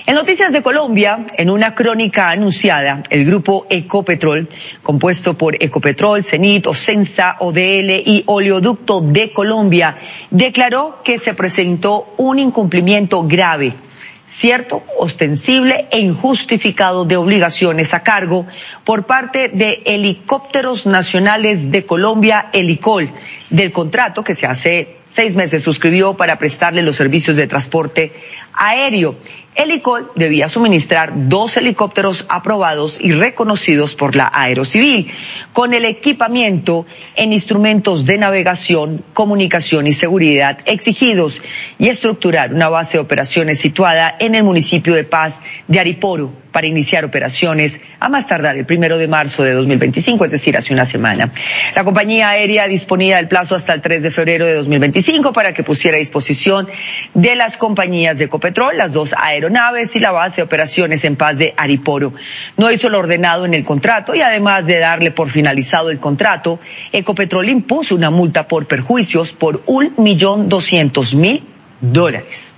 En Noticias de Colombia, en una crónica anunciada, el grupo Ecopetrol, compuesto por Ecopetrol, Cenit, Ocensa, ODL y Oleoducto de Colombia, declaró que se presentó un incumplimiento grave, cierto, ostensible e injustificado de obligaciones a cargo por parte de Helicópteros Nacionales de Colombia, Helicol, del contrato que se hace 6 meses suscribió para prestarle los servicios de transporte aéreo. Helicol debía suministrar 2 helicópteros aprobados y reconocidos por la Aerocivil, con el equipamiento en instrumentos de navegación, comunicación y seguridad exigidos, y estructurar una base de operaciones situada en el municipio de Paz de Ariporo para iniciar operaciones a más tardar el 1 de marzo de 2025, es decir, hace una semana. La compañía aérea disponía del plazo hasta el 3 de febrero de 2025 para que pusiera a disposición de las compañías de Ecopetrol las 2 aeronaves y la base de operaciones en Paz de Ariporo. No hizo lo ordenado en el contrato y además de darle por finalizado el contrato, Ecopetrol impuso una multa por perjuicios por $1.200.000.